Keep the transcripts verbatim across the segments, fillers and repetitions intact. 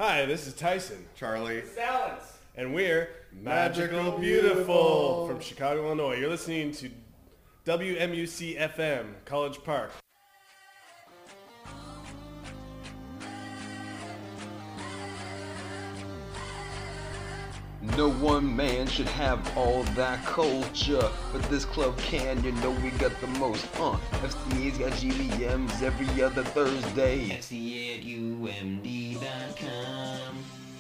Hi, this is Tyson. Charlie. Balance. And we're Magical Magical Beautiful. Beautiful from Chicago, Illinois. You're listening to W M U C F M, College Park. No one man should have all that culture, but this club can, you know we got the most, uh, F C A's got G V Ms every other Thursday. F C A at U M D dot com.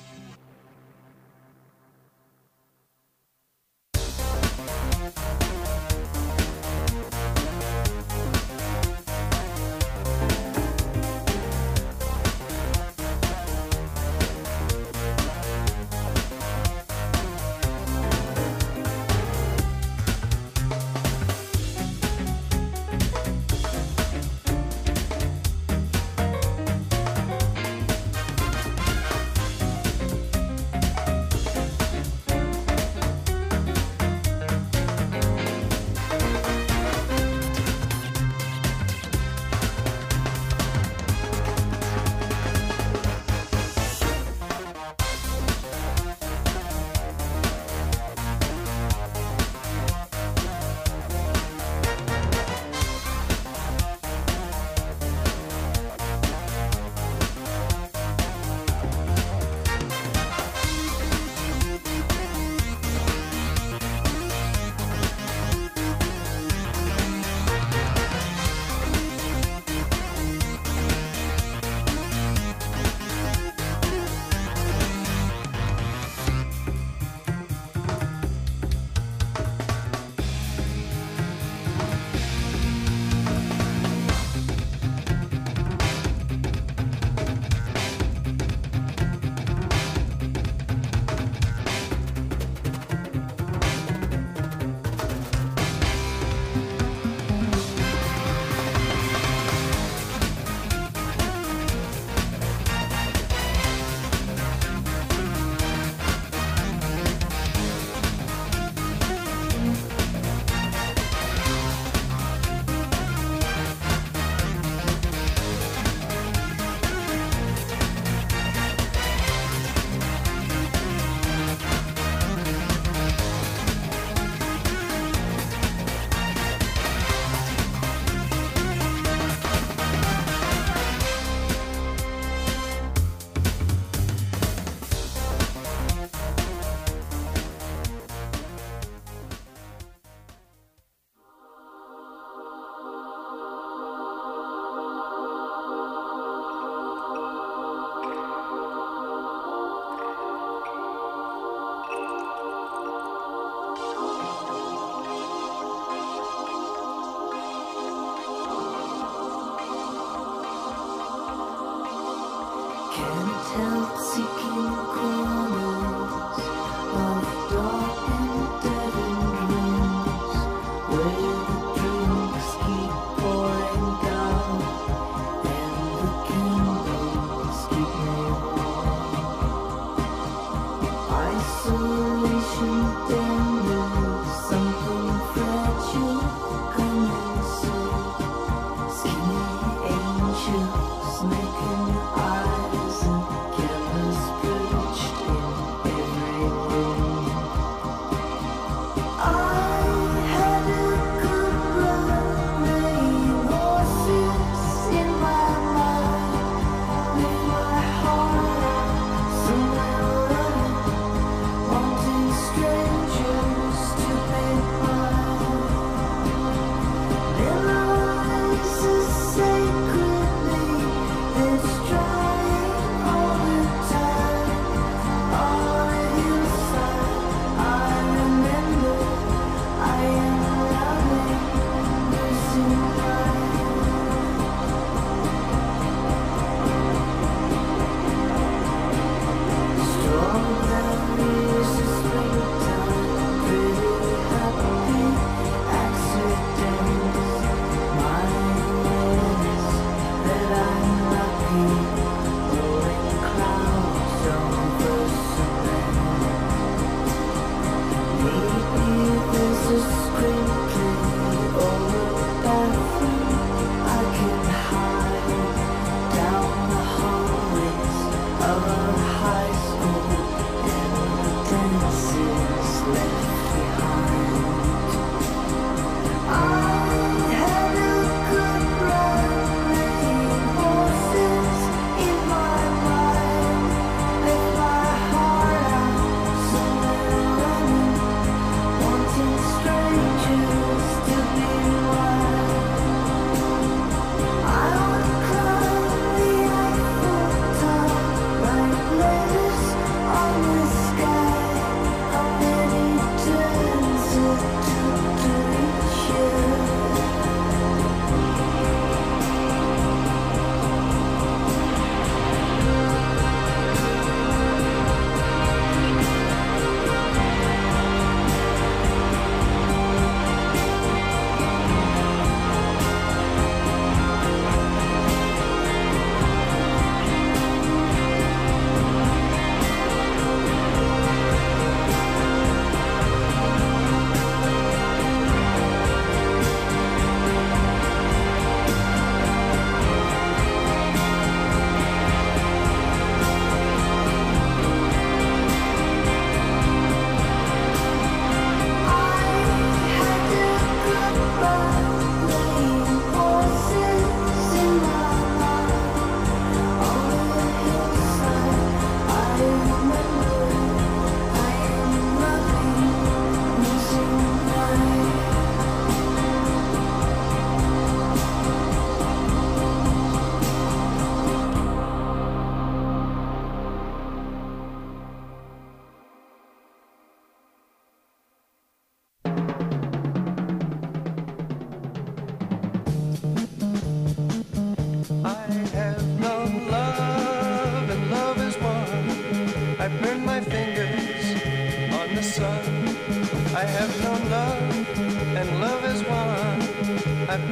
Can't help seeking corners of dark and deadened rooms where the drinks keep pouring down and the candles keep me warm. Isolation dandles, something fragile coming soon. Skinny angels making eyes and cameras perched in every room.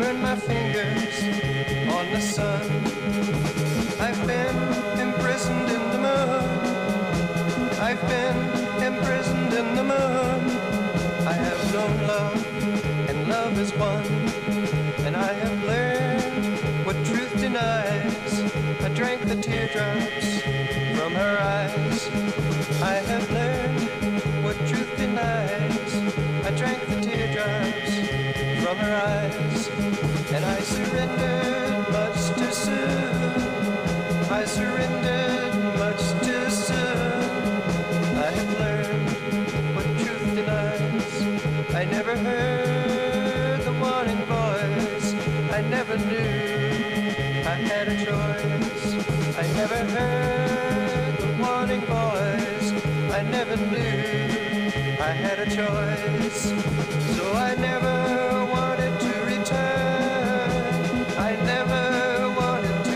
burned my fingers on the sun. I've been imprisoned in the moon. I've been imprisoned in the moon. I have known love, and love is one. And I have learned what truth denies. I drank the teardrops from her eyes. I have learned what truth denies. I drank the teardrops from her eyes. And I surrendered much too soon. I surrendered much too soon. I have learned what truth denies. I never heard the warning voice. I never knew I had a choice. I never heard the warning voice. I never knew I had a choice. So I never wanted to return. I never wanted to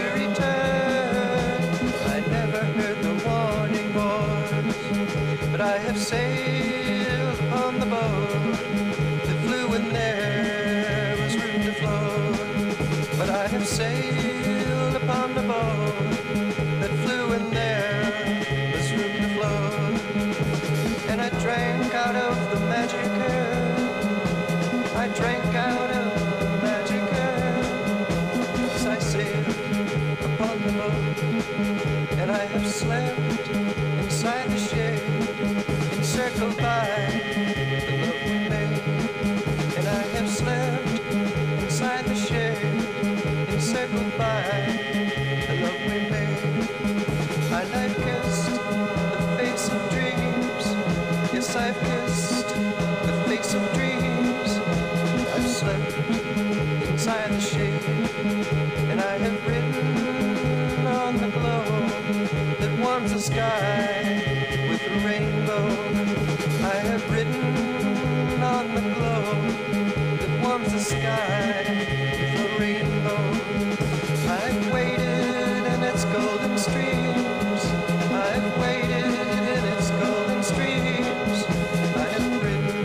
return. I never heard the warning voice. But I have sailed upon the boat that flew when there was room to float. But I have sailed upon the boat that flew when there was room to float. And I drank out of the magic urn. I drank out of the magic urn as I sailed upon the boat. And I have slept inside the shade, encircled by the love we made. And I have slept inside the shade, encircled by the love we made. And I've kissed the face of dreams. Yes, I've kissed the face of dreams. I've slept inside the shade, and I have written on the glow that warms the sky with a rainbow. I have written on the glow that warms the sky with a rainbow. I've waited in its golden streams. I've waited in its golden streams. I have written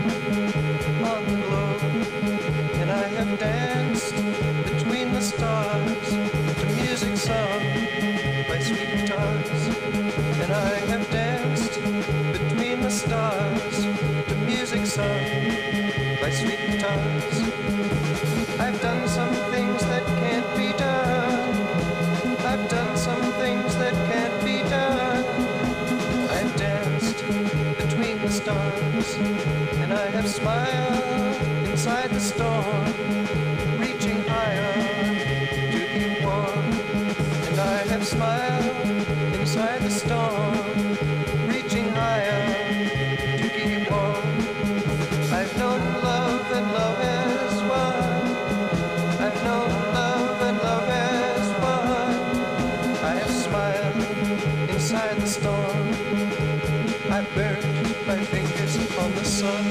on the glow, and I have danced between the stars to music sung by sweet guitars. And I have danced between the stars to music sung by sweet guitars. I've done some things that can't be done. I've done some things that can't be done. I've danced between the stars, and I have smiled inside the storm, reaching higher to keep warm. And I have smiled inside the storm, reaching higher to keep warm. I've known love and love is one. I've known love and love is one. I have smiled inside the storm. I burned my fingers on the sun.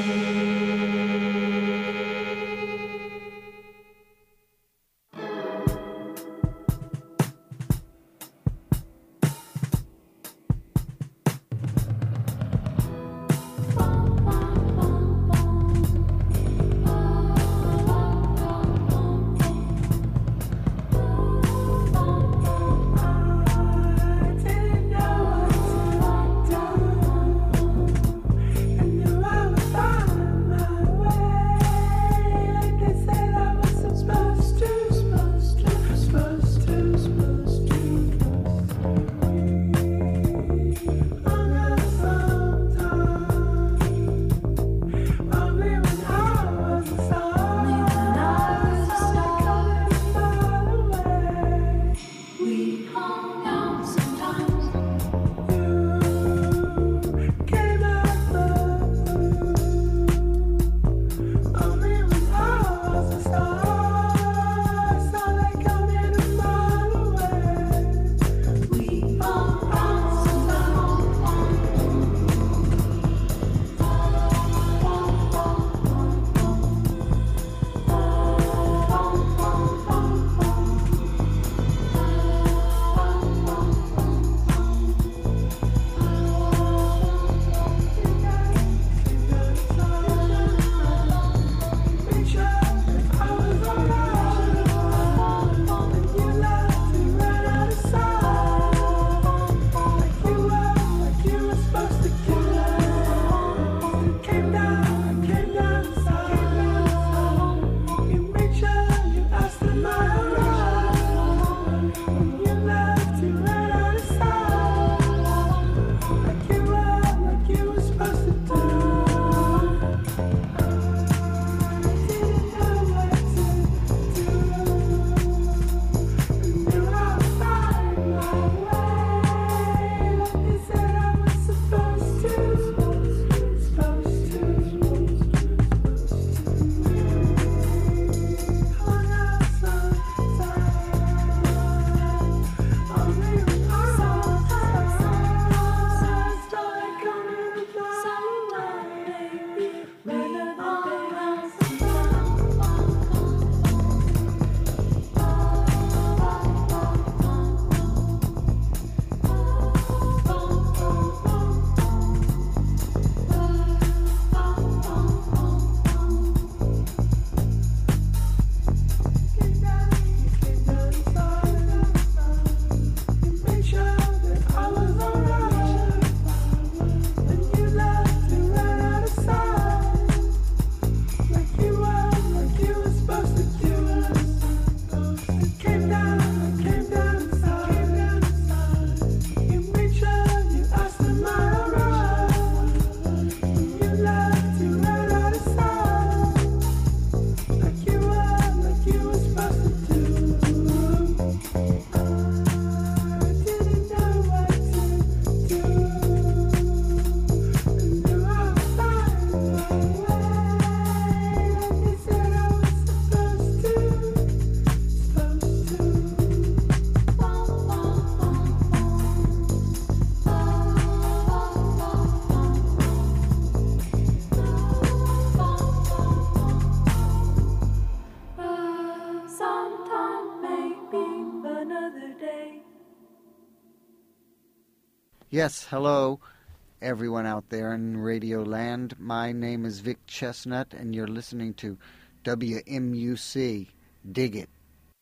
Yes, hello, everyone out there in Radio Land. My name is Vic Chestnut, and you're listening to W M U C. Dig it.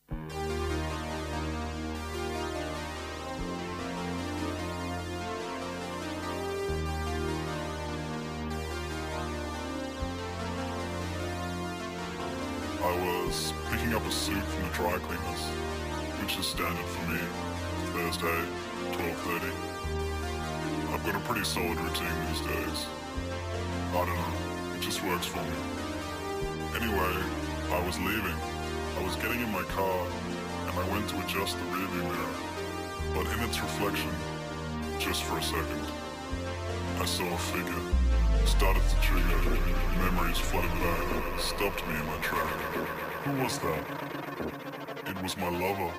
I was picking up a suit from the dry cleaners, which is standard for me, Thursday, twelve thirty. I've got a pretty solid routine these days. I don't know, it just works for me. Anyway, I was leaving. I was getting in my car, and I went to adjust the rearview mirror. But in its reflection, just for a second, I saw a figure. Started to trigger. Memories flooded back. Stopped me in my track. Who was that? It was my lover.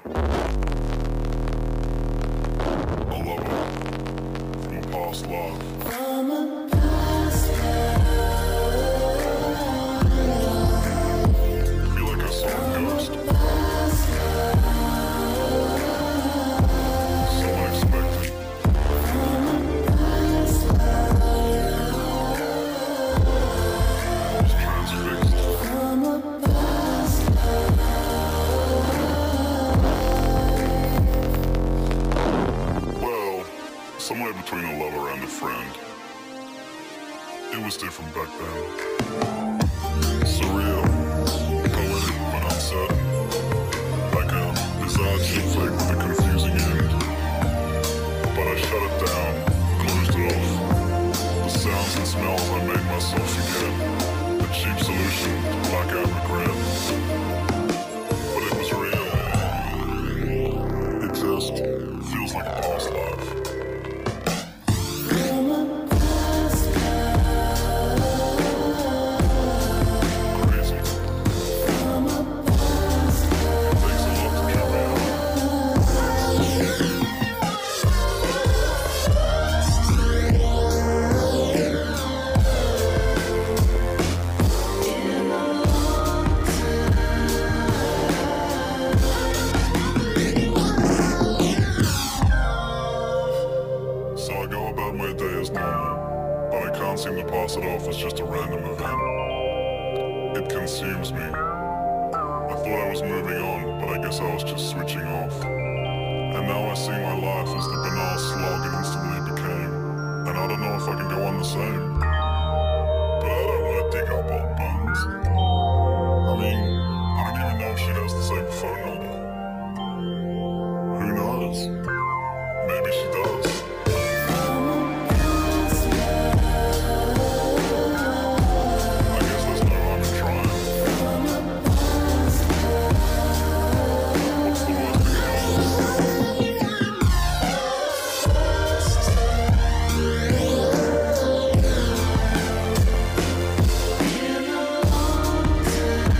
A lover from a past life. From a past I feel like I saw a ghost. So unexpected. I was transfixed. Well, somewhere between a lover and a friend. It was different back then. Surreal, poetic but uncertain. Like a bizarre chick flick with a confusing end. But I shut it down, closed it off. The sounds and smells I made myself forget. A cheap solution to blackout regret. But it was real. It just feels like a past life. Crazy. Takes a lot to carry on. So I go about my day as normal, but I can't seem to pass it off as just a random event. It consumes me. I thought I was moving on, but I guess I was just switching off. And now I see my life as the banal slog it instantly became. And I don't know if I can go on the same. But I don't want to dig up old bones. I mean, I don't even know if she has the same phone number. Who knows? Maybe she does. I guess there's no harm in trying. What's the worst that can happen?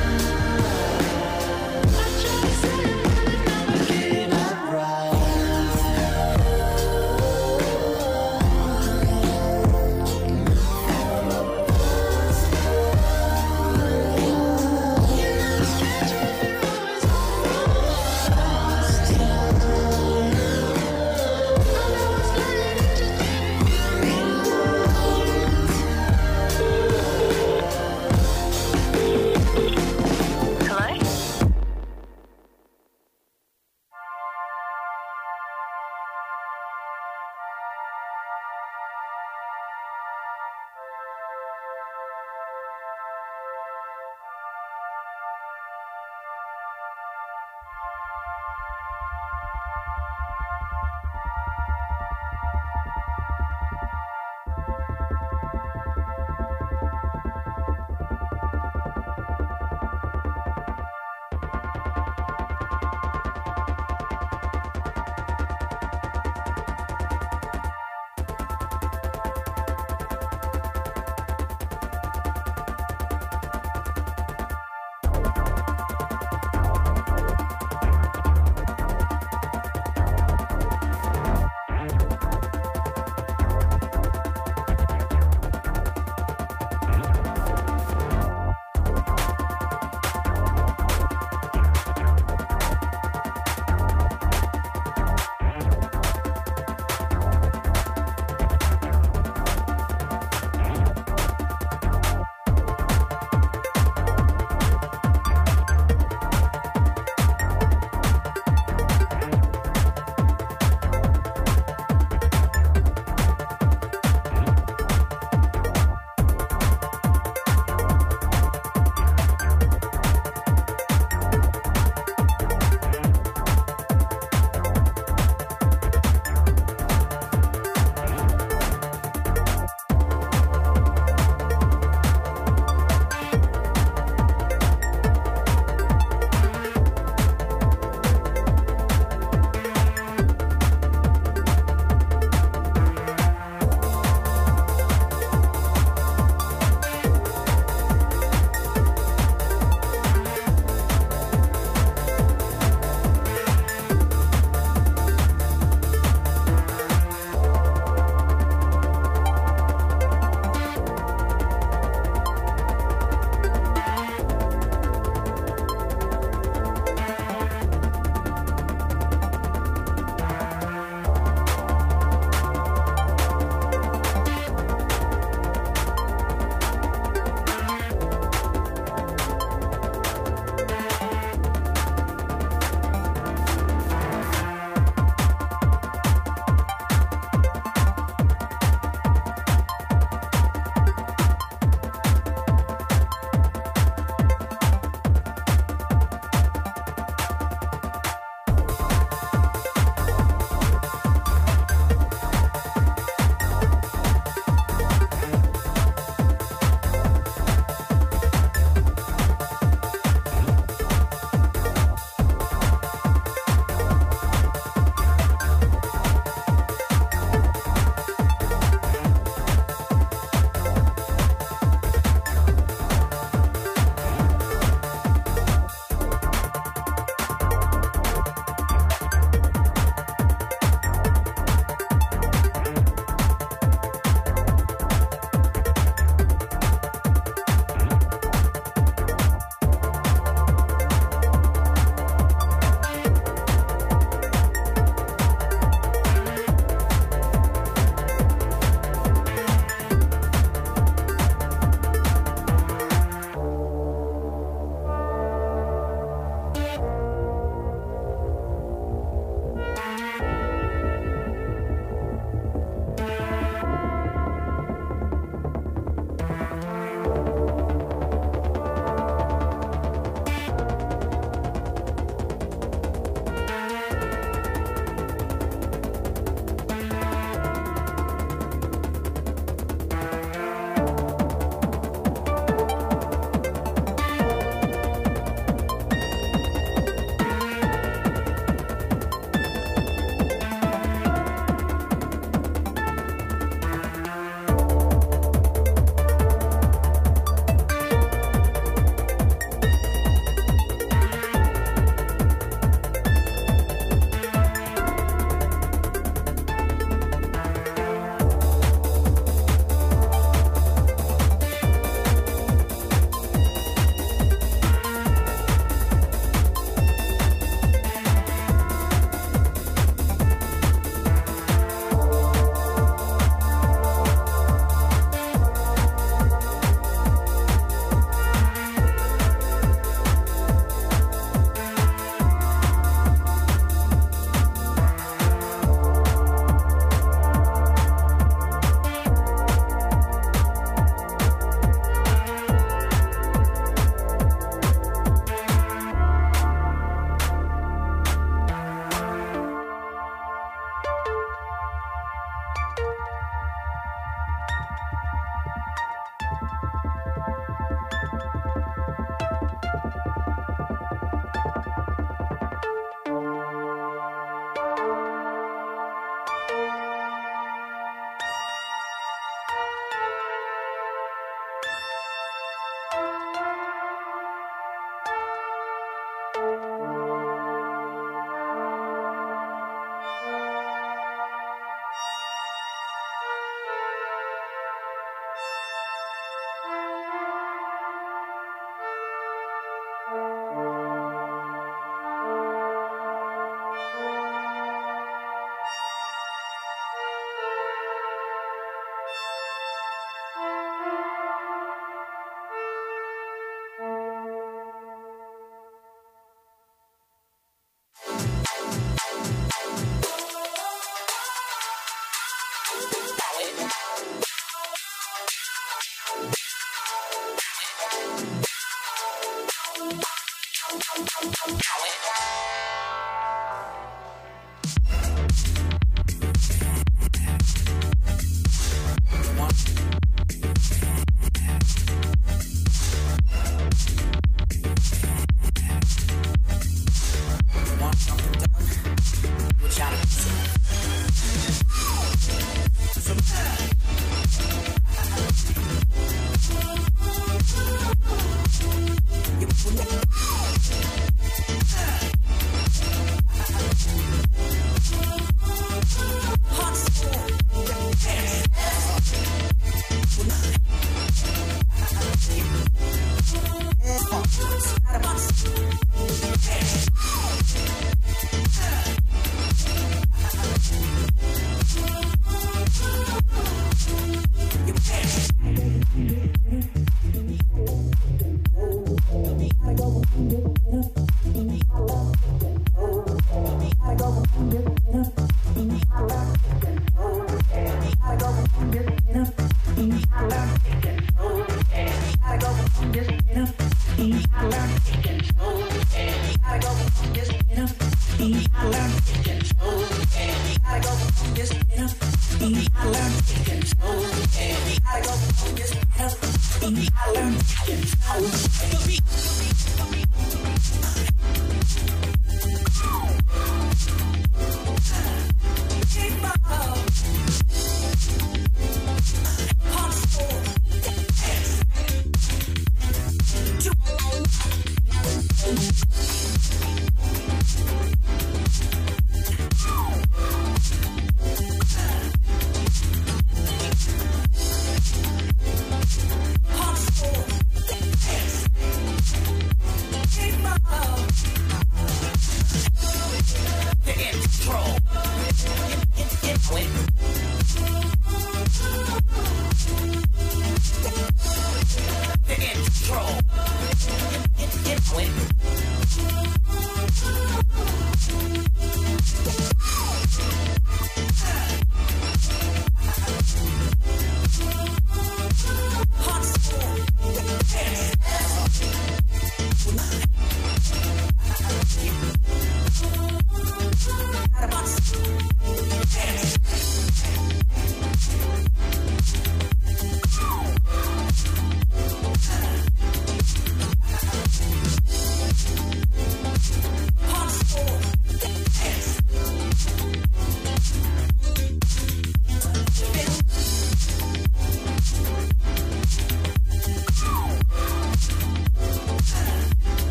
Get up right. Hardcore.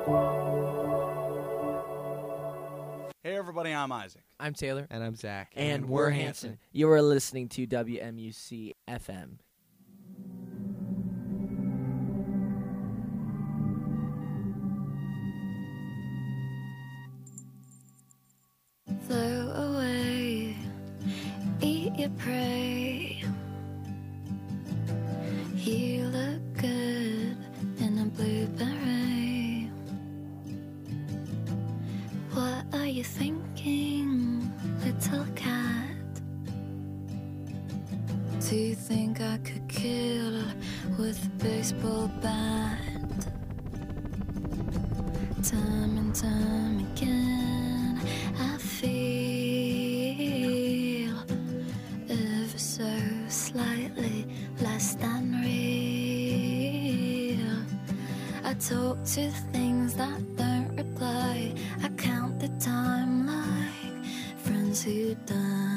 Hey everybody, I'm Isaac. I'm Taylor. And I'm Zach. And, and we're Hanson. Hanson. You are listening to W M U C F M. Flow away, eat your prey. You look good in a blue beret. What are you thinking, little cat? Do you think I could kill with a baseball bat? Time and time again I feel ever so slightly less than real. I talk to things that don't reply. I count the time like friends who die.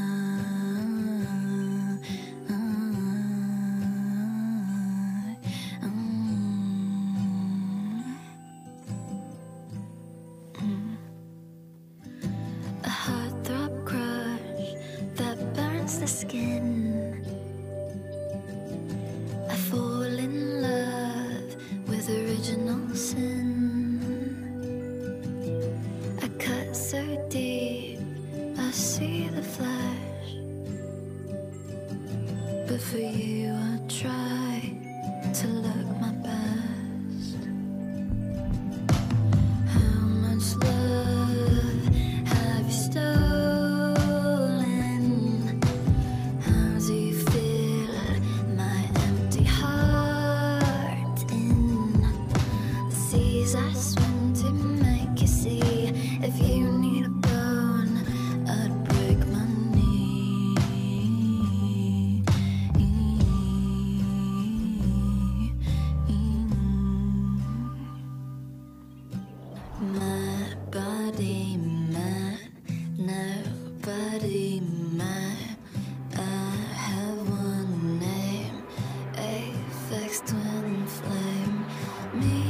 The skin. I fall in love with original sin. I cut so deep, I see the flash. But for you, I try to look my best. How much love have you stolen? I swim to make you see. If you need a bone, I'd break my knee. My body, my nobody, my. I have one name, Aphex Twin Flame. Me.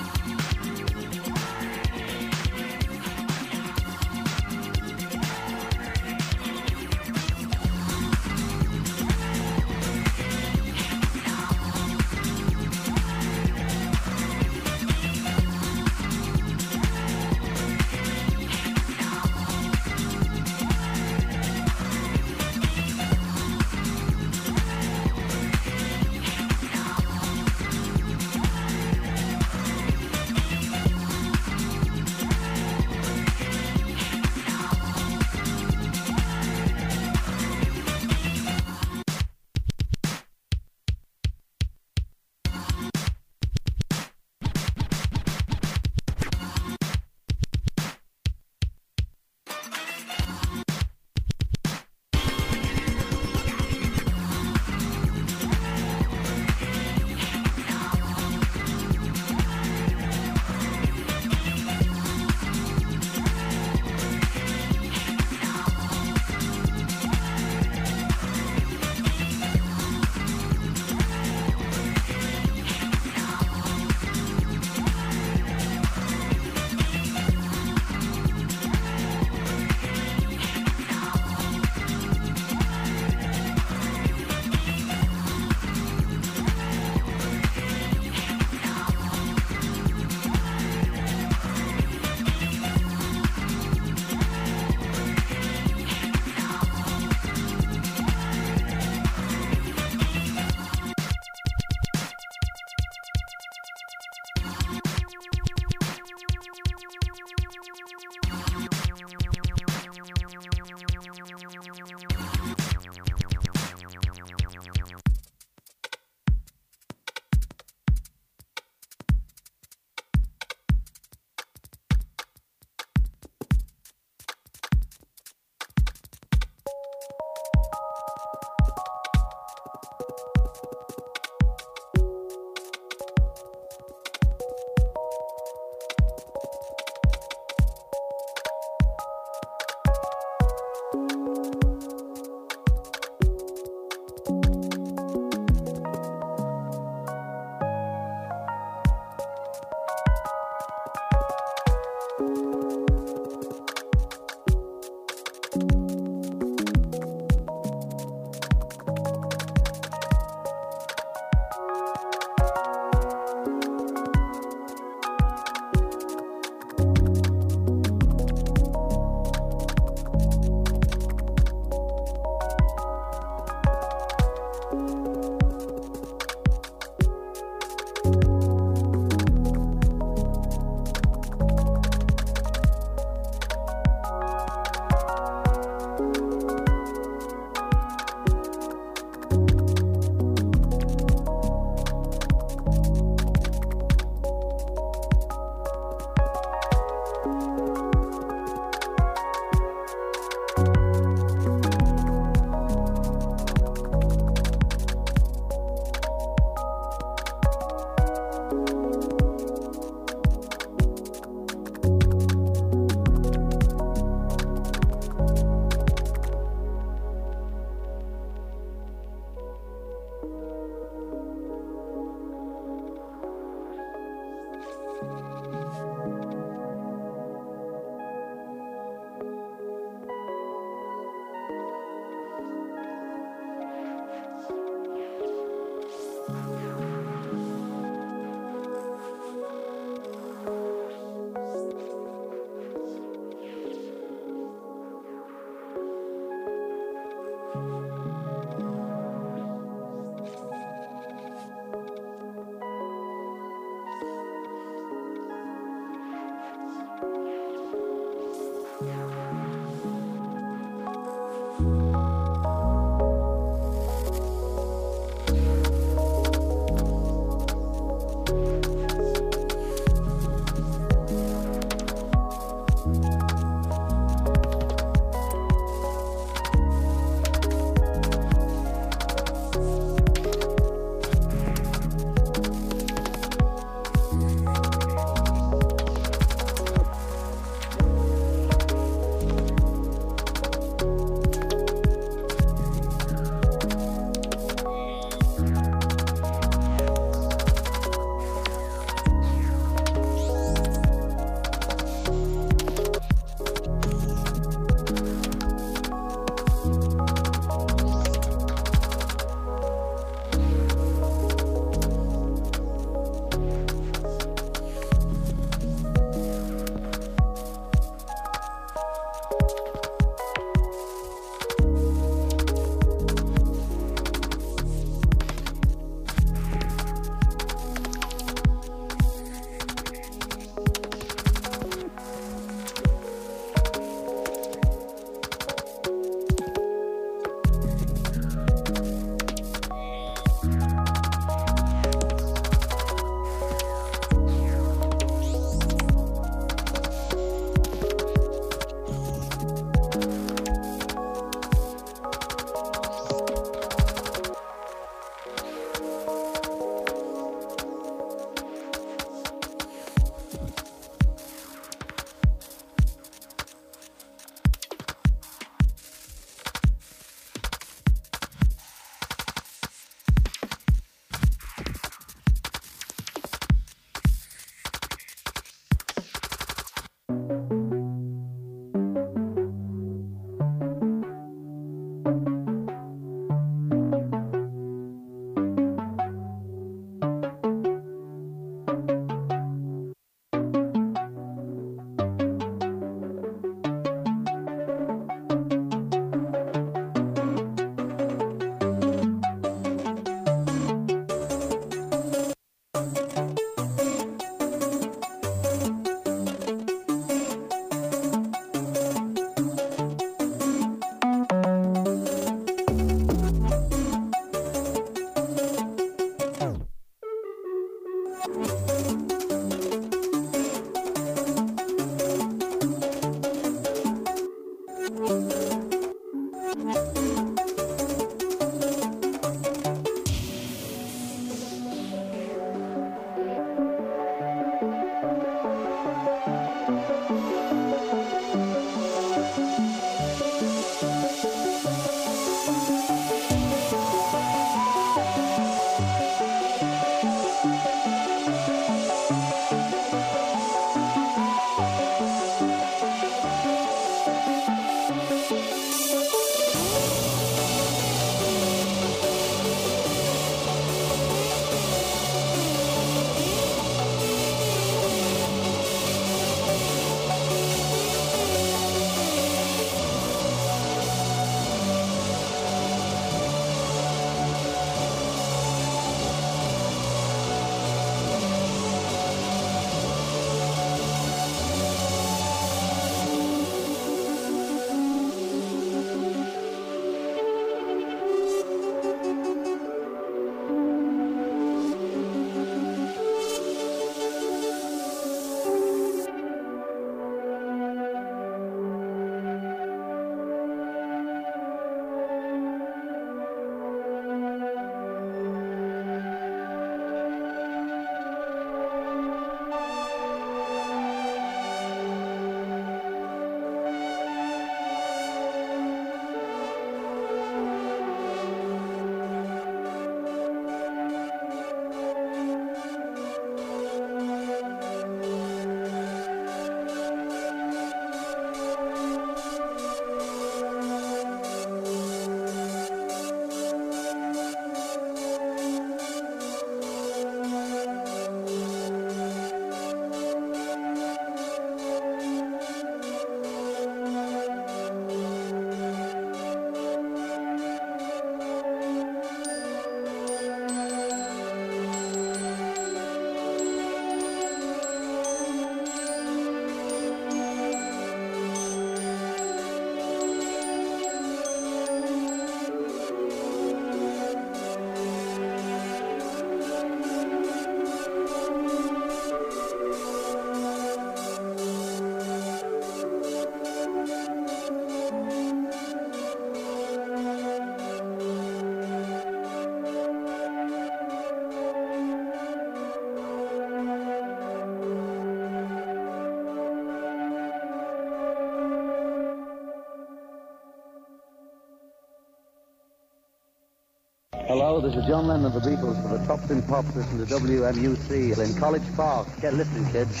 Hello, this is John Lennon of the Beatles for the Tops in Pops. Listen to W M U C in College Park. Get listening, kids.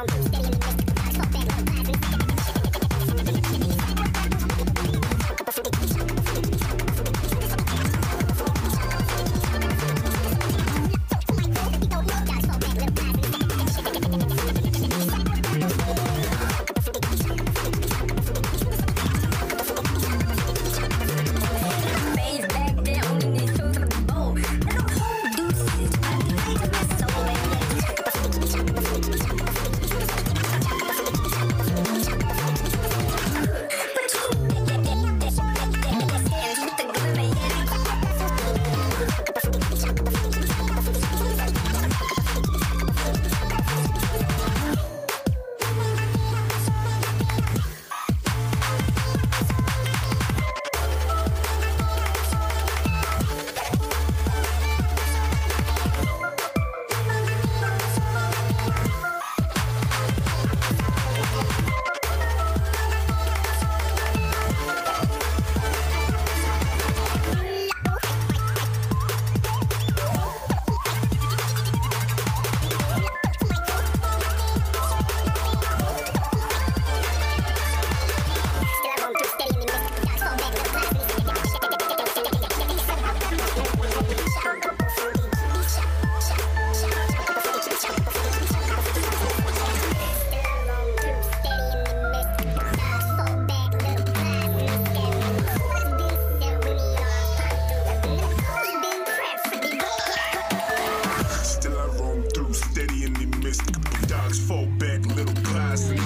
Still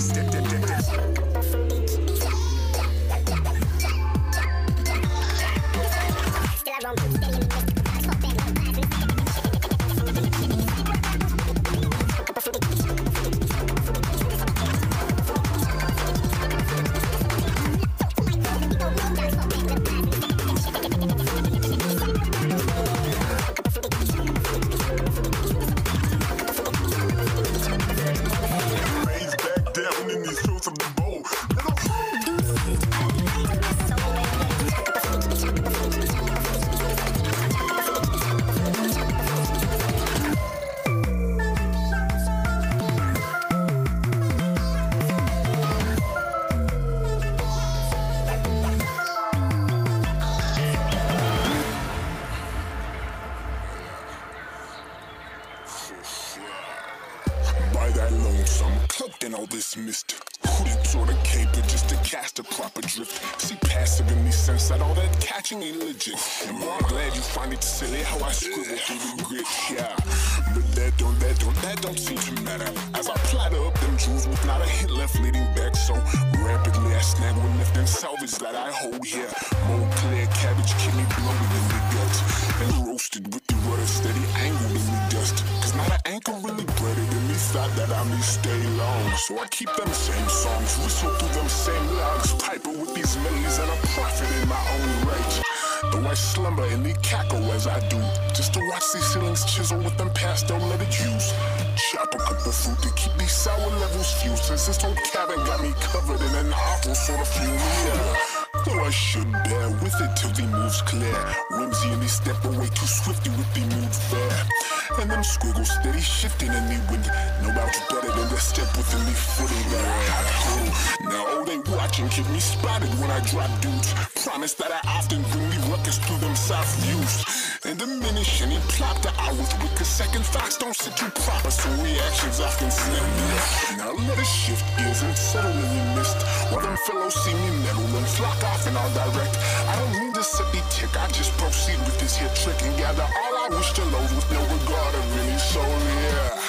Dismissed. Hooded sort of caper just to cast a proper drift. See passive in the sense that all that catching ain't legit. And I'm glad you find it silly how I scribble through the grit. Yeah, but that don't, that don't, that don't seem to matter. As I platter up them jewels with not a hint left leading back. So rapidly I snag one left and salvage that I hold here. More clear cabbage kidney blowing in the gut. And roasted with the rudder steady angled in the dust. Cause not an ankle really breaded in me thought that I may stay long. So I keep them same songs, whistle through them same logs, piper with these melodies and a prophet in my own right. Though I slumber and they cackle as I do, just to watch these ceilings chisel with them pastel lettered hues. Chop a couple fruit to keep these sour levels fused, since this whole cabin got me covered in an awful sort of fume. Yeah. Though I should bear with it till the moves clear. Whimsy and they step away too swiftly with the mood fair. And them squiggles steady shifting in the wind. No doubt better than the step within the footing that I had at home. Now oh, they watching keep me spotted when I drop dudes. Promise that I often bring the ruckus through them soft views. And diminish any plot that I was with. Cause second thoughts don't sit too proper, so reactions often snap me. Now let us shift gears and settle in the mist. While them fellows see me meddle and flock off and I'll direct. I don't mean to set the tick, I just proceed with this here trick and gather all I wish to load with no regard of any soul, yeah.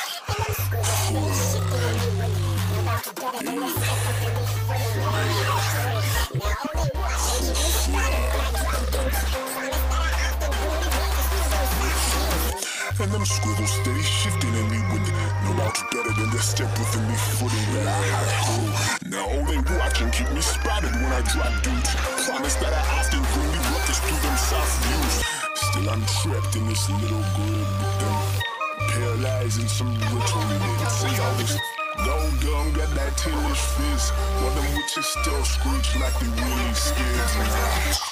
And them squiggles steady shifting in the wind. No doubt better than the step within the footing that I had at home. Now all they watching keep me spotted when I drop dudes. Promise that I often bring the ruckus through them soft views. Still I'm trapped in this little grid with them paralyzed in some ritual. They can say all this gold gum got that tailish fizz, while them witches still screech like they really scared.